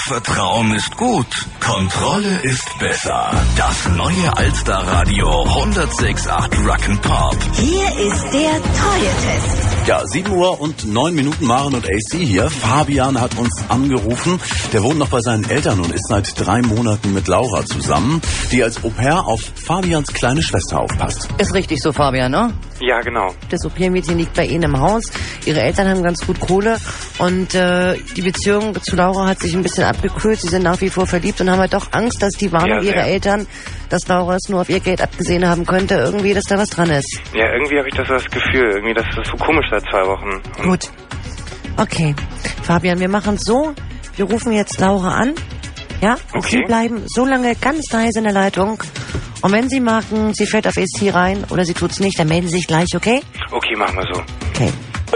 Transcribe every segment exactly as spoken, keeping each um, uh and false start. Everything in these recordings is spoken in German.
Vertrauen ist gut, Kontrolle ist besser. Das neue Alster-Radio hundertsechs Komma acht Rock'n'Pop. Hier ist der Treue-Test. Ja, sieben Uhr und neun Minuten, Maren und A C hier. Fabian hat uns angerufen. Der wohnt noch bei seinen Eltern und ist seit drei Monaten mit Laura zusammen, die als Au-pair auf Fabians kleine Schwester aufpasst. Ist richtig so, Fabian, ne? Ja, genau. Das Au-pair-Mädchen liegt bei Ihnen im Haus. Ihre Eltern haben ganz gut Kohle und äh, die Beziehung zu Laura hat sich ein bisschen abgekühlt. Sie sind nach wie vor verliebt und haben halt doch Angst, dass die Warnung Ja, ihrer sehr. Eltern, dass Laura es nur auf ihr Geld abgesehen haben könnte, irgendwie, dass da was dran ist. Ja, irgendwie habe ich das, das Gefühl, irgendwie, das ist so komisch seit zwei Wochen. Und Gut. Okay. Fabian, wir machen es so. Wir rufen jetzt Laura an. Ja? Und Okay. Sie bleiben so lange ganz leise in der Leitung. Und wenn Sie merken, sie fällt auf A C rein oder sie tut's nicht, dann melden Sie sich gleich, okay? Okay, machen wir so. Okay.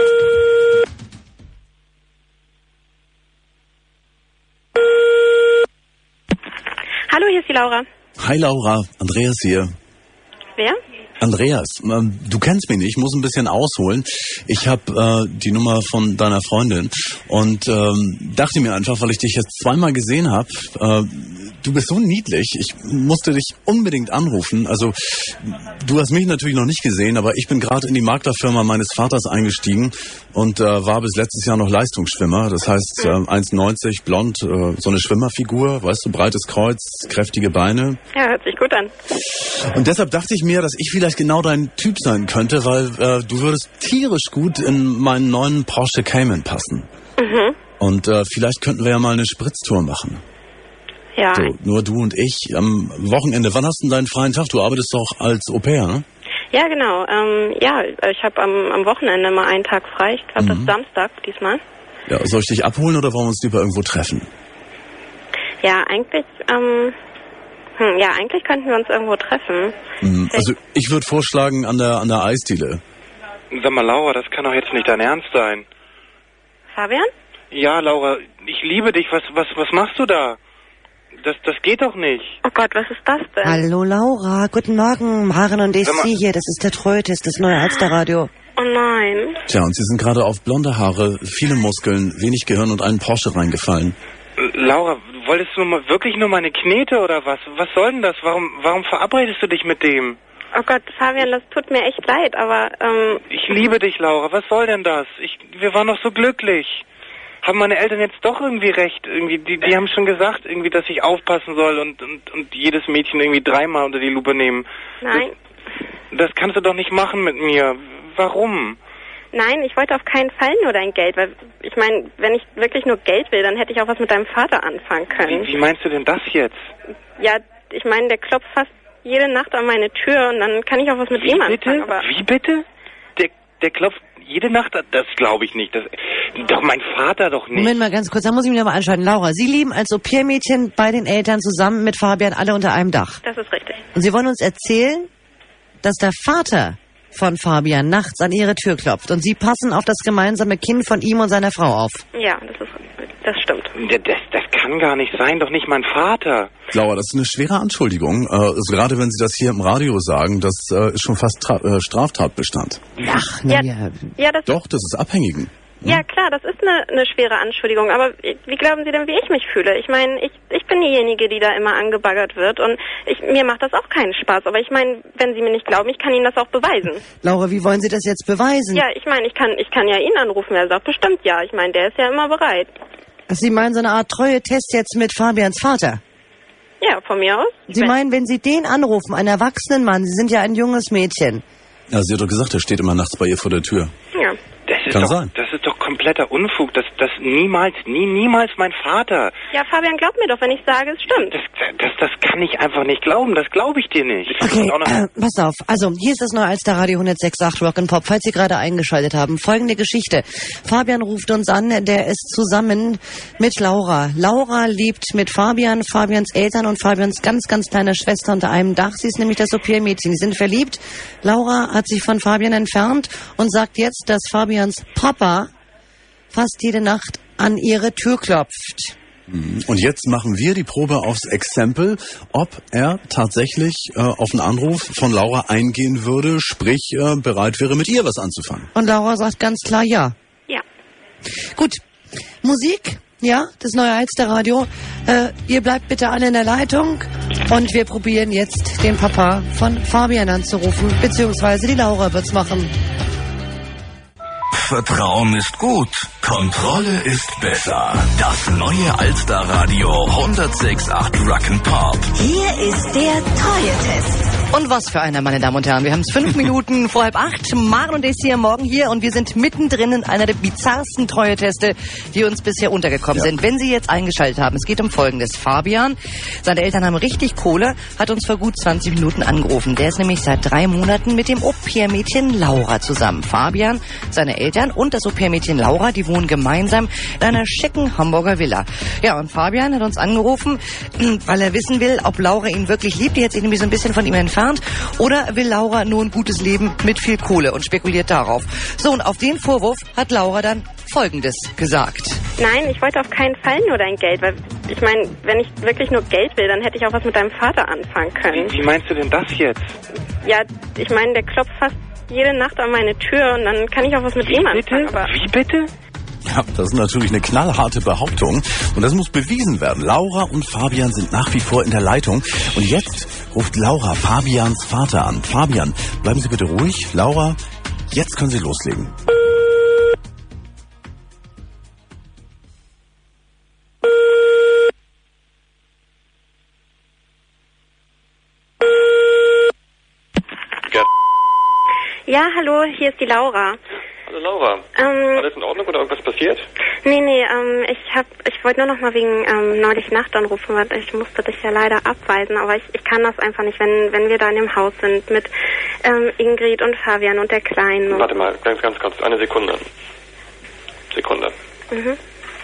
Hallo, hier ist die Laura. Hi Laura, Andreas hier. Wer? Andreas, ähm, du kennst mich nicht, ich muss ein bisschen ausholen. Ich habe äh, die Nummer von deiner Freundin und ähm, dachte mir einfach, weil ich dich jetzt zweimal gesehen habe, äh, du bist so niedlich, ich musste dich unbedingt anrufen. Also du hast mich natürlich noch nicht gesehen, aber ich bin gerade in die Maklerfirma meines Vaters eingestiegen und äh, war bis letztes Jahr noch Leistungsschwimmer. Das heißt äh, eins neunzig, blond, äh, so eine Schwimmerfigur, weißt du, breites Kreuz, kräftige Beine. Ja, hört sich gut an. Und deshalb dachte ich mir, dass ich vielleicht genau dein Typ sein könnte, weil äh, du würdest tierisch gut in meinen neuen Porsche Cayman passen. Mhm. Und äh, vielleicht könnten wir ja mal eine Spritztour machen. Ja. So, nur du und ich am Wochenende. Wann hast du denn deinen freien Tag? Du arbeitest doch als Au-pair, ne? Ja, genau. Ähm, ja, ich habe am, am Wochenende mal einen Tag frei. Ich glaube, Mhm. das ist Samstag diesmal. Ja, soll ich dich abholen oder wollen wir uns lieber irgendwo treffen? Ja, eigentlich, ähm, hm, ja, eigentlich könnten wir uns irgendwo treffen. Mhm. Also ich würde vorschlagen an der an der Eisdiele. Sag mal, Laura, das kann doch jetzt nicht dein Ernst sein. Fabian? Ja, Laura, ich liebe dich. Was, was, was machst du da? Das, das geht doch nicht. Oh Gott, was ist das denn? Hallo Laura, guten Morgen, Maren und A Sag mal- C hier, das ist der Treue-Test, das neue Alster-Radio. Oh nein. Tja, und sie sind gerade auf blonde Haare, viele Muskeln, wenig Gehirn und einen Porsche reingefallen. L- Laura, wolltest du mal, wirklich nur meine Knete oder was? Was soll denn das? Warum, warum verabredest du dich mit dem? Oh Gott, Fabian, das tut mir echt leid, aber, ähm, Ich liebe dich, Laura. Was soll denn das? Ich, wir waren doch so glücklich. Haben meine Eltern jetzt doch irgendwie recht? Irgendwie, die, die haben schon gesagt, irgendwie, dass ich aufpassen soll und, und, und jedes Mädchen irgendwie dreimal unter die Lupe nehmen. nein. Das, das kannst du doch nicht machen mit mir. Warum? Nein, ich wollte auf keinen Fall nur dein Geld, weil, ich meine, wenn ich wirklich nur Geld will, dann hätte ich auch was mit deinem Vater anfangen können. Wie, wie meinst du denn das jetzt? Ja, ich meine, der klopft fast jede Nacht an meine Tür und dann kann ich auch was mit Wie ihm bitte? anfangen. Aber Wie bitte? Der, der klopft jede Nacht? Das glaube ich nicht. Das, doch mein Vater doch nicht. Moment mal ganz kurz, da muss ich mich nochmal anschauen. Laura, Sie leben als Au-pair-Mädchen bei den Eltern zusammen mit Fabian, alle unter einem Dach. das ist richtig. Und Sie wollen uns erzählen, dass der Vater von Fabian nachts an Ihre Tür klopft und Sie passen auf das gemeinsame Kind von ihm und seiner Frau auf. Ja, das ist, das stimmt. Das, das, das kann gar nicht sein. Doch nicht mein Vater. Laura, das ist eine schwere Anschuldigung. Äh, also gerade wenn Sie das hier im Radio sagen, das äh, ist schon fast Tra- äh, Straftatbestand. Ach, na Ja. ja. Ja, das, Doch, das ist Abhängigen. ja klar, das ist eine, eine schwere Anschuldigung, aber wie glauben Sie denn, wie ich mich fühle? Ich meine, ich, ich bin diejenige, die da immer angebaggert wird und ich, mir macht das auch keinen Spaß. Aber ich meine, wenn Sie mir nicht glauben, ich kann Ihnen das auch beweisen. Laura, wie wollen Sie das jetzt beweisen? Ja, ich meine, ich kann, ich kann ja ihn anrufen, er sagt bestimmt ja. Ich meine, der ist ja immer bereit. Sie meinen so eine Art Treue-Test jetzt mit Fabians Vater? Ja, von mir aus. Sie Wenn- meinen, wenn Sie den anrufen, einen erwachsenen Mann, Sie sind ja ein junges Mädchen. Ja, sie hat doch gesagt, er steht immer nachts bei ihr vor der Tür. Ja. Das ist Kann doch, sein. Das ist doch kompletter Unfug. Das, das niemals, nie, niemals mein Vater. Ja, Fabian, glaub mir doch, wenn ich sage, es stimmt. Das, das, das kann ich einfach nicht glauben. Das glaube ich dir nicht. Okay, Und auch noch- äh, pass auf. Also, hier ist das neue Alster-Radio hundertsechs Komma acht Rock'n'Pop, falls Sie gerade eingeschaltet haben. Folgende Geschichte. Fabian ruft uns an, der ist zusammen mit Laura. Laura lebt mit Fabian, Fabians Eltern und Fabians ganz, ganz kleiner Schwester unter einem Dach. Sie ist nämlich das Au-pair-Mädchen. Die sind verliebt. Laura hat sich von Fabian entfernt und sagt jetzt, dass Fabians Papa fast jede Nacht an ihre Tür klopft. Und jetzt machen wir die Probe aufs Exempel, ob er tatsächlich äh, auf einen Anruf von Laura eingehen würde, sprich äh, bereit wäre, mit ihr was anzufangen. Und Laura sagt ganz klar ja. Ja. Gut, Musik. Ja, das neue Alsterradio. Äh, ihr bleibt bitte alle in der Leitung und wir probieren jetzt den Papa von Fabian anzurufen, beziehungsweise die Laura wird's machen. Vertrauen ist gut, Kontrolle ist besser. Das neue Alsterradio hundertsechs Komma acht Rock'n'Pop. Hier ist der Treue-Test. Und was für einer, meine Damen und Herren. Wir haben es fünf Minuten vor halb acht. Maren und Desi morgen hier und wir sind mittendrin in einer der bizarrsten Treue-Teste, die uns bisher untergekommen ja. sind. Wenn Sie jetzt eingeschaltet haben, es geht um Folgendes. Fabian, seine Eltern haben richtig Kohle, hat uns vor gut zwanzig Minuten angerufen. Der ist nämlich seit drei Monaten mit dem Au-pair-Mädchen Laura zusammen. Fabian, seine Eltern und das Au-pair-Mädchen Laura, die wohnen gemeinsam in einer schicken Hamburger Villa. Ja, und Fabian hat uns angerufen, weil er wissen will, ob Laura ihn wirklich liebt. Die hat sich nämlich so ein bisschen von ihm entfernt. Oder will Laura nur ein gutes Leben mit viel Kohle und spekuliert darauf. So, und auf den Vorwurf hat Laura dann Folgendes gesagt. Nein, ich wollte auf keinen Fall nur dein Geld, weil ich meine, wenn ich wirklich nur Geld will, dann hätte ich auch was mit deinem Vater anfangen können. Wie, wie meinst du denn das jetzt? Ja, ich meine, der klopft fast jede Nacht an meine Tür und dann kann ich auch was mit Wie ihm bitte? anfangen. Aber Wie bitte? Ja, das ist natürlich eine knallharte Behauptung und das muss bewiesen werden. Laura und Fabian sind nach wie vor in der Leitung und jetzt ruft Laura Fabians Vater an. Fabian, bleiben Sie bitte ruhig. Laura, jetzt können Sie loslegen. ja, hallo, hier ist die Laura. Hallo Laura, Ähm, alles in Ordnung oder irgendwas passiert? nee, nee, ähm, ich hab, ich wollte nur noch mal wegen ähm, neulich Nacht anrufen, weil ich musste dich ja leider abweisen, aber ich, ich kann das einfach nicht, wenn wenn wir da in dem Haus sind mit ähm, Ingrid und Fabian und der Kleinen. Und Warte mal, ganz, ganz kurz, eine Sekunde. Sekunde. Mhm.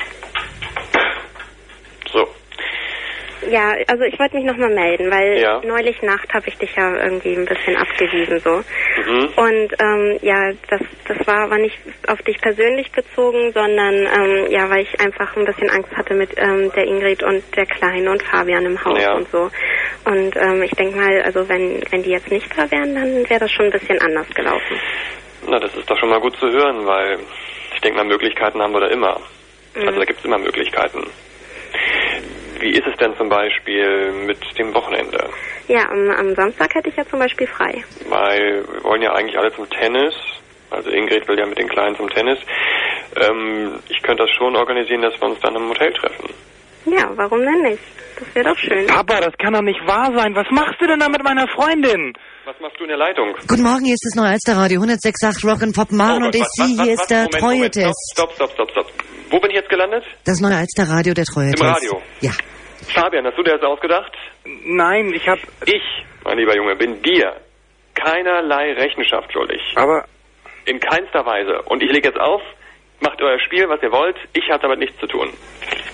So, Ja, also ich wollte mich nochmal melden, weil Ja. neulich Nacht habe ich dich ja irgendwie ein bisschen abgewiesen so. mhm. Und ähm, ja, das das war aber nicht auf dich persönlich bezogen, sondern ähm, ja, weil ich einfach ein bisschen Angst hatte mit ähm, der Ingrid und der Kleinen und Fabian im Haus Ja. und so. Und ähm, ich denke mal, also wenn wenn die jetzt nicht da wären, dann wäre das schon ein bisschen anders gelaufen. Na, das ist doch schon mal gut zu hören, weil ich denke mal, Möglichkeiten haben wir da immer. Mhm. Also da gibt es immer Möglichkeiten. Wie ist es denn zum Beispiel mit dem Wochenende? Ja, am, am Samstag hätte ich ja zum Beispiel frei. Weil wir wollen ja eigentlich alle zum Tennis. Also Ingrid will ja mit den Kleinen zum Tennis. Ähm, ich könnte das schon organisieren, dass wir uns dann im Hotel treffen. Ja, warum denn nicht? Das wäre doch schön. Papa, das kann doch nicht wahr sein. Was machst du denn da mit meiner Freundin? Was machst du in der Leitung? Guten Morgen, hier ist das neue Alsterradio hundertsechs Komma acht Rock'n'Pop. Maren Oh, und was- Desi, was- was- hier was- ist der Moment, Moment, Treue-Test. Stopp, stopp, stopp, stopp, stopp. Wo bin ich jetzt gelandet? Das neue Alsterradio, der Treue-Test. Im Radio? Ja. Fabian, hast du dir das ausgedacht? Nein, ich hab... Ich, mein lieber Junge, bin dir keinerlei Rechenschaft schuldig. Aber... In keinster Weise. Und ich lege jetzt auf, macht euer Spiel, was ihr wollt. Ich habe damit nichts zu tun.